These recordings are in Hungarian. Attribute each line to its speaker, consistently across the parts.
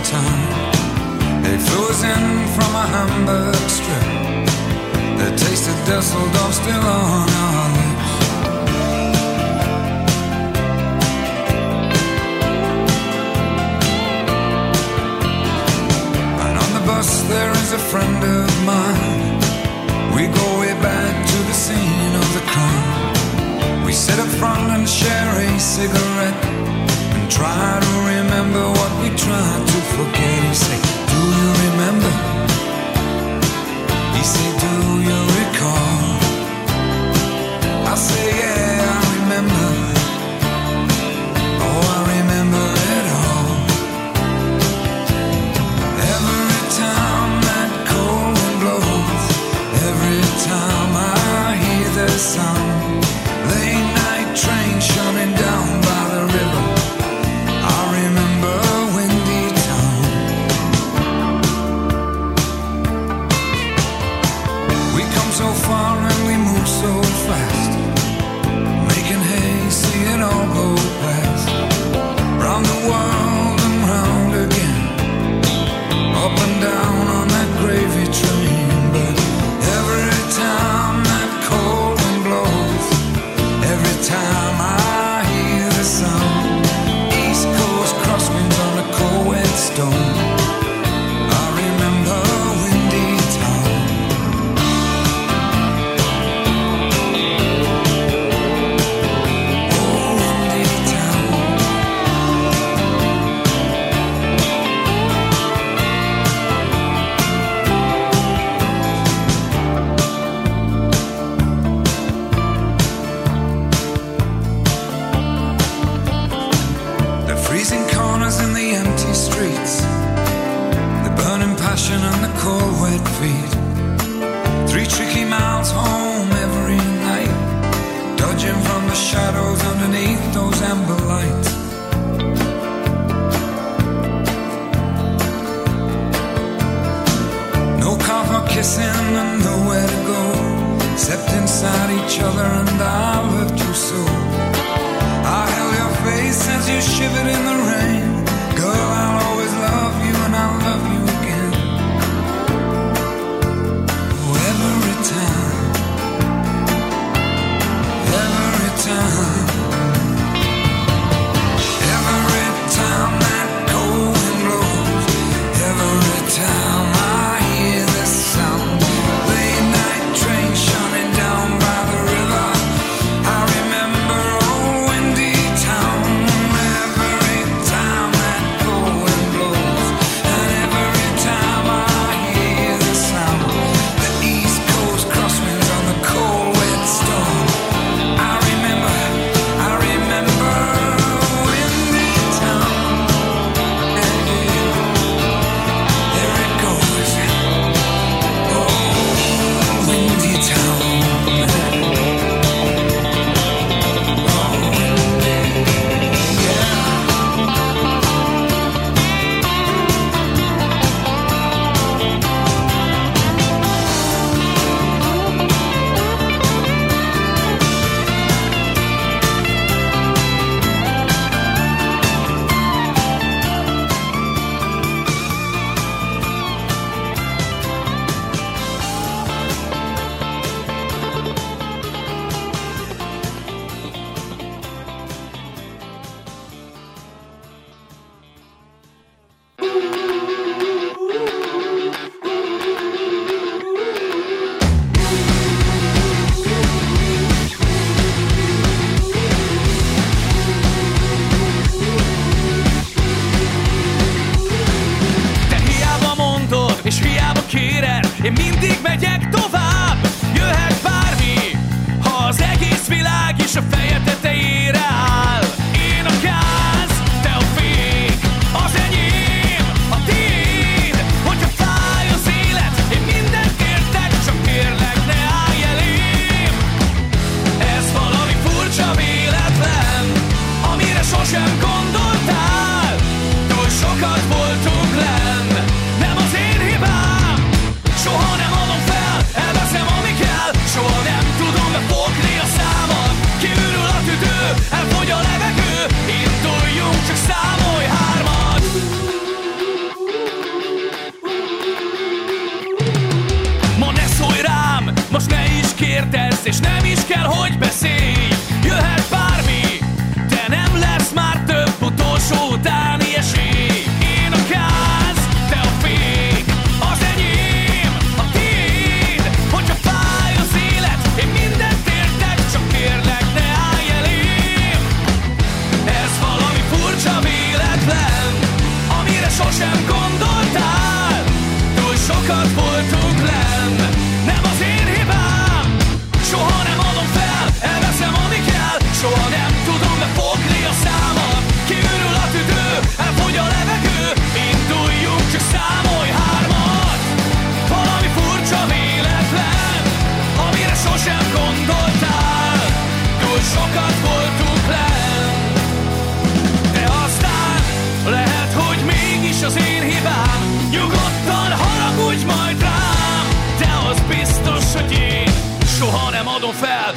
Speaker 1: time. They flew us in from a Hamburg strip. The taste of Dusseldorf still on our lips. And on the bus there is a friend of mine. We go way back to the scene of the crime. We sit up front and share a cigarette and try to remember what we tried to forget. He say, do you remember? He say, do you recall? I say, yeah, I remember. Oh, I remember it all. Every time that cold wind blows, every time I hear the sound, late night train shunning down by the river, I remember Windy Town. We come so far and we move so fast, making hay, see it all go past. Round the world and round again, up and down on that gravy train. But every time that cold wind blows, every time I hear the sound, East Coast crosswinds on a cold wet stone, I remember Windy Town. Oh, Windy Town. The freezing corners and the empty streets, the burning passion and the cold wet feet. 3 tricky miles home every night, dodging from the shadows underneath those amber lights. No car for kissing and nowhere to go, except inside each other, and I loved you so. I held your face as you shivered in the rain. Girl, I'll always love you and I'll love you again. Oh, every time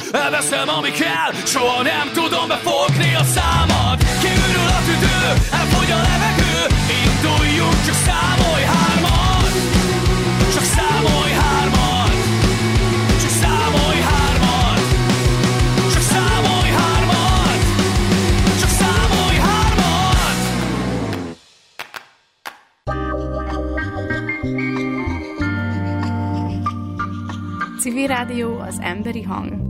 Speaker 2: elveszem ami kell, soha nem tudom befogni a számat. Kiürül a tüdő, elfogy a levegő, induljunk, csak számolj hármat. Csak számolj hármat. Csak számolj hármat. Csak számolj hármat. Csak számolj hármat.
Speaker 3: Civil Rádió, az emberi hang.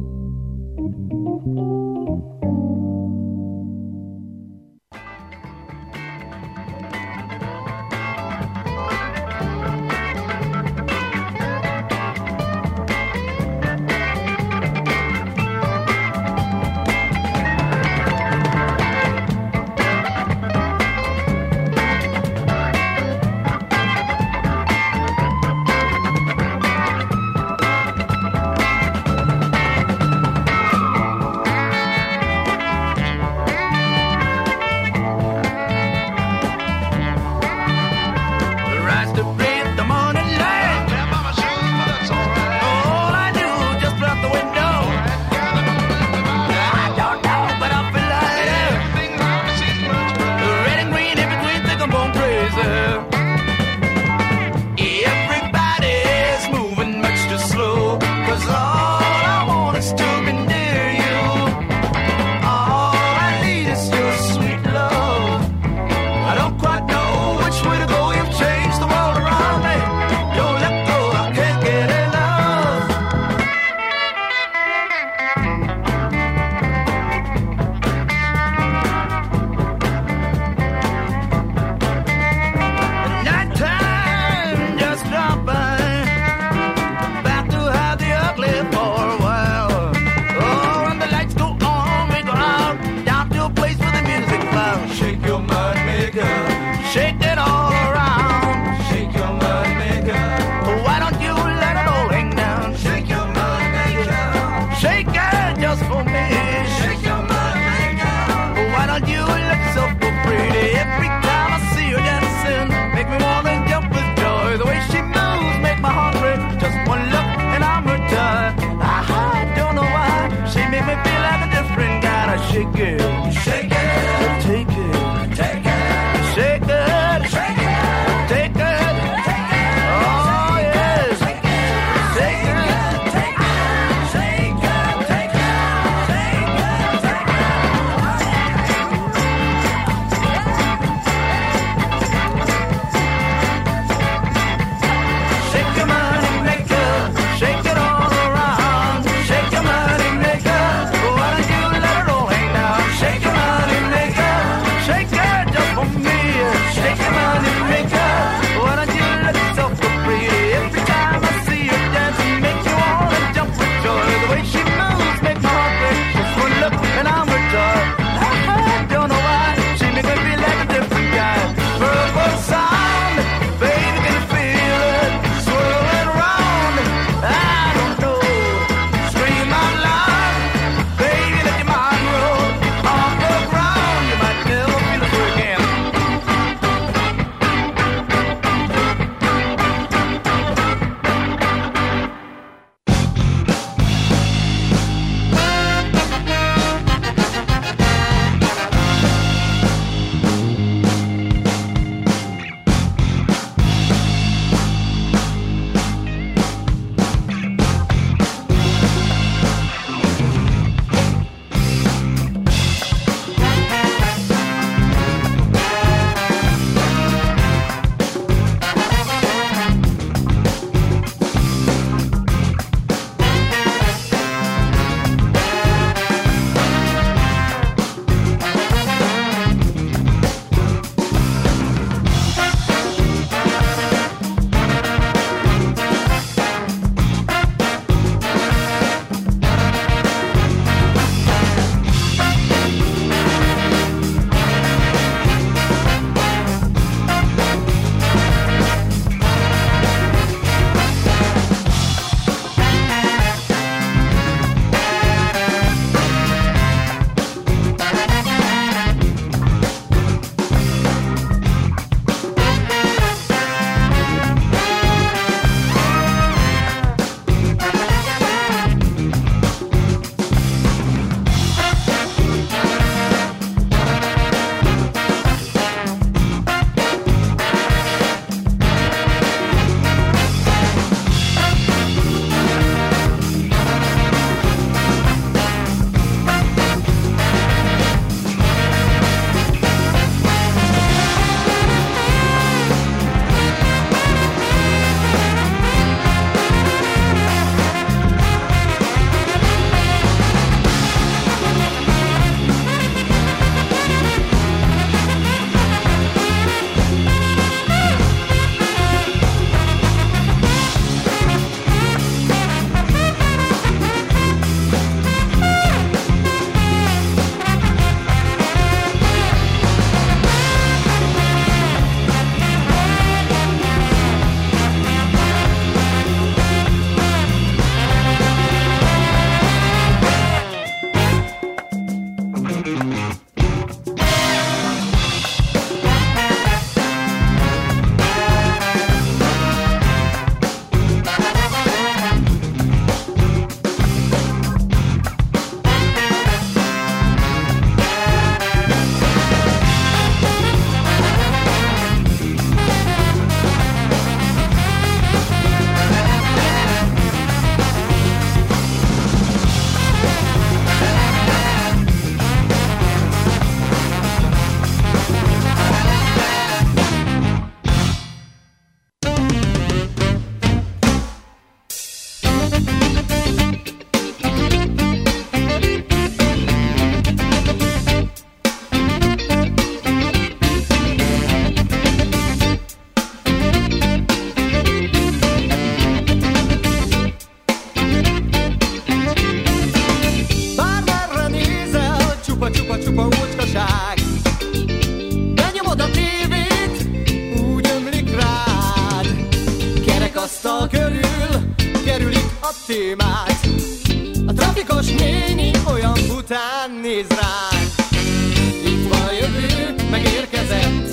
Speaker 4: témát. A trafikos néni olyan bután néz ránk. Itt van a jövő, megérkezett.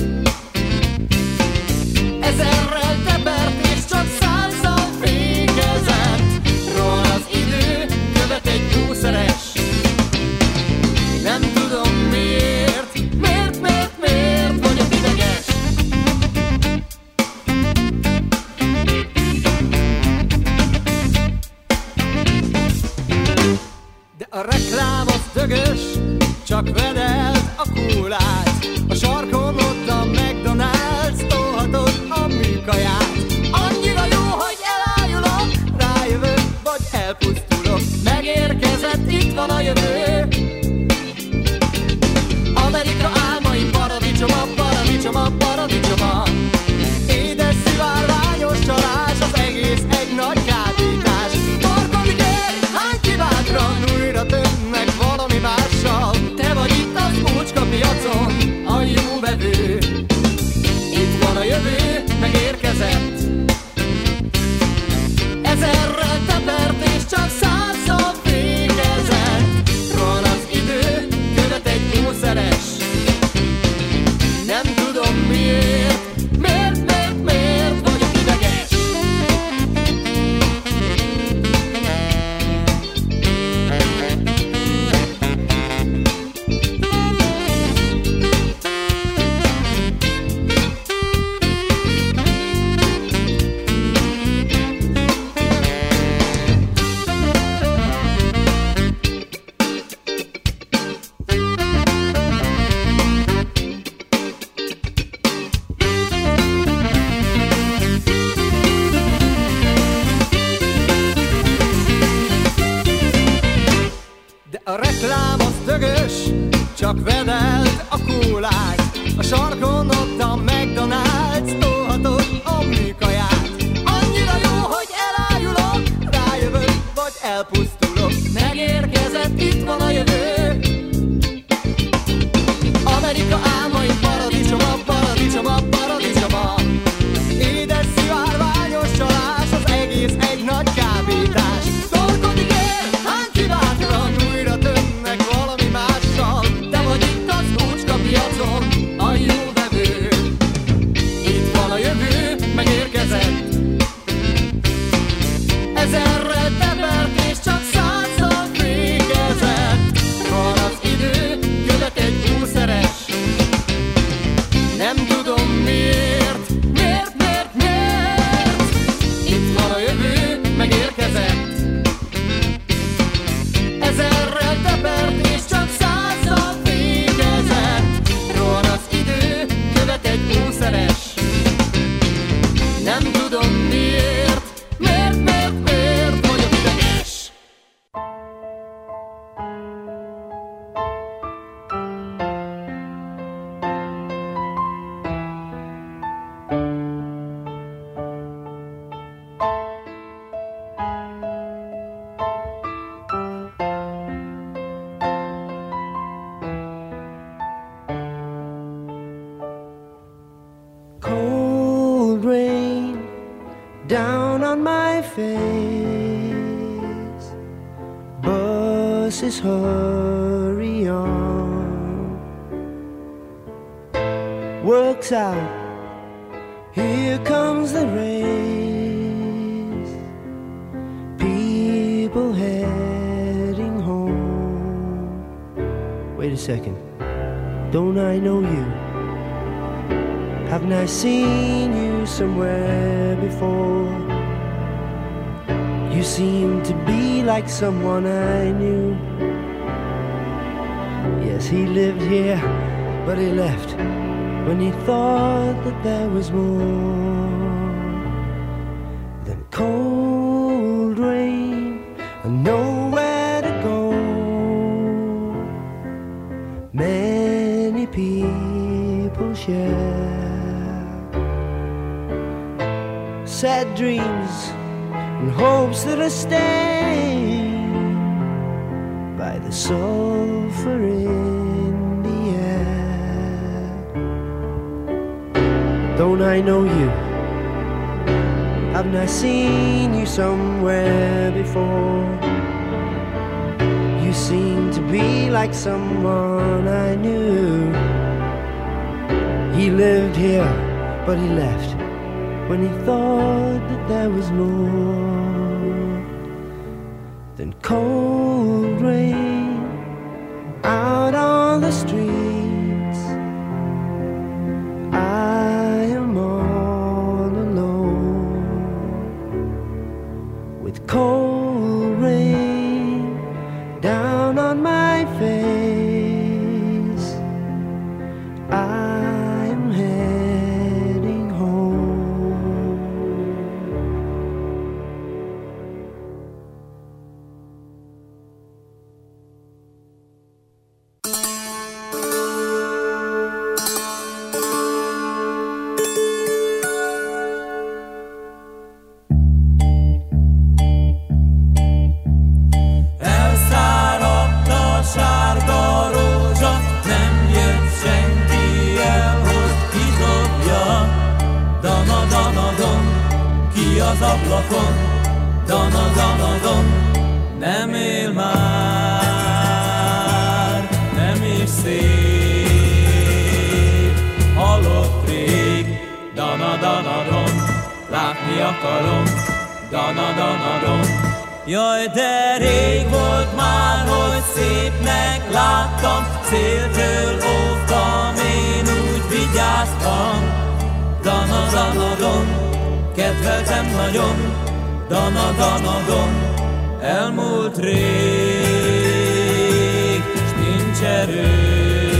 Speaker 4: Ezerrel tepert és csak 100-zal fékezett. Rohan az idő, követ egy gószeres. Nem tudom miért vagyok ideges. De a reklám az dögös, csak vedeld a kólát. A sarkon ott a McDonald's, tolhatod a műkaját. Annyira jó, hogy elájulok, rájövök, vagy elpusztulok. Megérkezett, itt van a jövő. Amerika álmai paradicsoma, paradicsoma, paradicsoma. Édes szivárványos csalás, az egész egy nagy kábítás. Torkodik el, hány kibátran, újra tömnek valami mással. Te vagy itt az ócska piacon, a jó vevő. Itt van a jövő, megérkezett. Ezerrel tepert és csak 100-szal fékezett. Rohan az idő, követ egy gószeres. Nem tudom miért vagyok ideges. A reklám az dögös, csak vedeld a kólát. A sarkon ott a McDonald's, tolhatod a műkaját. Annyira jó, hogy elájulok, rájövök, vagy elpusztulok. Megérkezett, itt van a jövő. Amerika álmai paradicsoma, paradicsoma, paradicsoma. Édes szivárványos csalás, az egész egy nagy kábítás. Torkodik el, hány kibátran, újra tömnek valami mással. Te vagy itt az ócska piacon, a jó vevő. Itt van a jövő, megérkezett. Ezerrel tepert és csak 100-szal fékezett. Rohan az idő, követ egy gószeres. Nem tudom miért. Itt van a jövő, megérkezett. Ezerrel tepert és csak 100-szal fékezett. Rohan az idő, követ egy gószeres. Nem tudom miért vagyok ideges.
Speaker 5: Cold rain down on my face. Buses hurry on. Works out. Here comes the race. People heading home. Wait a second. Don't I know you? Haven't I seen you somewhere before? You seem to be like someone I knew. Yes, he lived here, but he left when he thought that there was more than cold rain and nowhere to go. Many people share sad dreams and hopes that are stained by the sulfur in the air. Don't I know you? Haven't I seen you somewhere before? You seem to be like someone I knew. He lived here, but he left when he thought that there was more than cold rain out on the streets. I am all alone with cold rain down on my face. I'm heading home.
Speaker 2: Elszáradt a sárga rózsa, nem jött senki el, hogy kidobja. Dana-dana-don, ki az ablakon? Dana-dana-don, nem él már, nem is szép, halott rég. Dana-dana-don, látni akarom. Dana-dana-don. Jaj, de rég volt már, hogy szépnek láttam, széltől óvtam, én úgy vigyáztam. Dana-dana-don, kedveltem nagyon. Dana-dana-don, elmúlt rég, s nincs erő,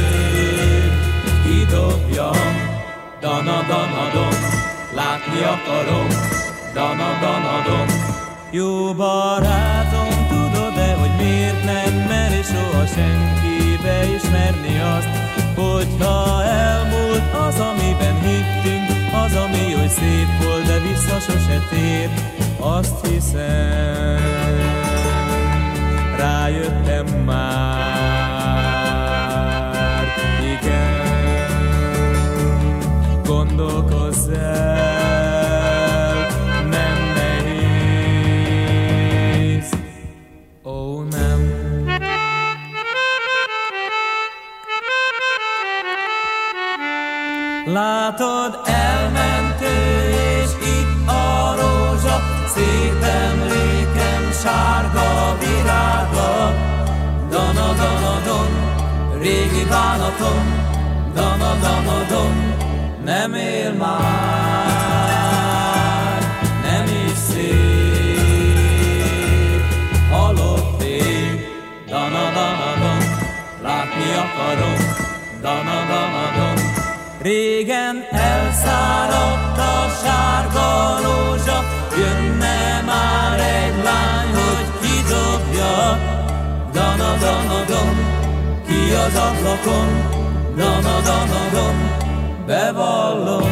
Speaker 2: kidobjam. Dana-dana-don, látni akarom. Dana-dana-don. Jó barátom, tudod-e, hogy miért nem meri soha senki beismerni azt, hogyha elmúlt az, amiben hittünk, az, ami oly szép volt, de vissza sose tér. Azt hiszem, rájöttem már, igen, gondolkozz el, nem nehéz, ó nem. Látod, elment ő, és itt a rózsa, szép emlékem, sárga virága. Dana-dana-don, régi bánatom. Dana-dana-don, nem él már, nem is szép, halott ég. Dana-dana-don, látni akarom. Dana-dana-don. Régen elszáradt a sárga rózsa, jönne már egy lány, hogy kidobja. Dana-dana-don, ki az ablakon? Dana-dana-don, bevallom,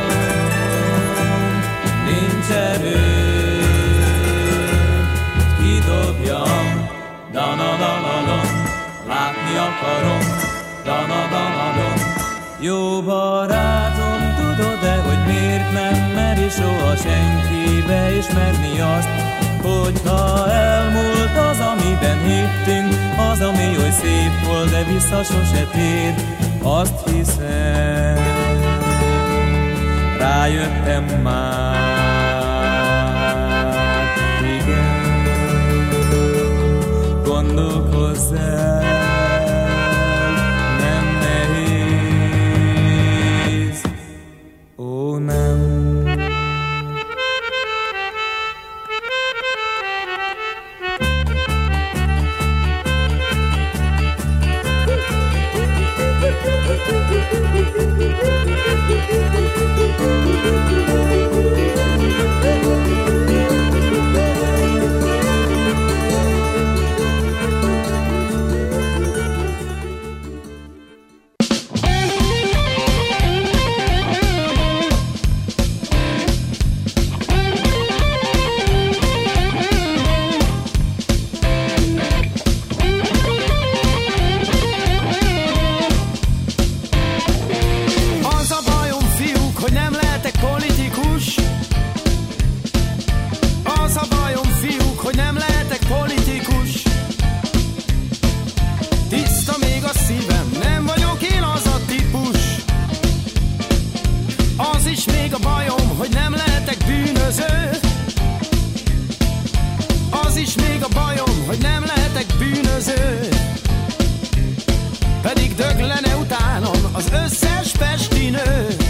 Speaker 2: nincs erő, kidobjam. Dana-dana-don, látni akarom. Dana-dana-don. Jó barátom, tudod-e, hogy miért nem meri soha senki beismerni azt, hogyha elmúlt az, amiben hittünk, az, ami oly szép volt, de vissza sose tér. Azt hiszem, rájöttem már, igen, gondolkozz el.
Speaker 6: Az is még a bajom, hogy nem lehetek bűnöző. Az is még a bajom, hogy nem lehetek bűnöző. Pedig döglene utánam az összes pesti nő.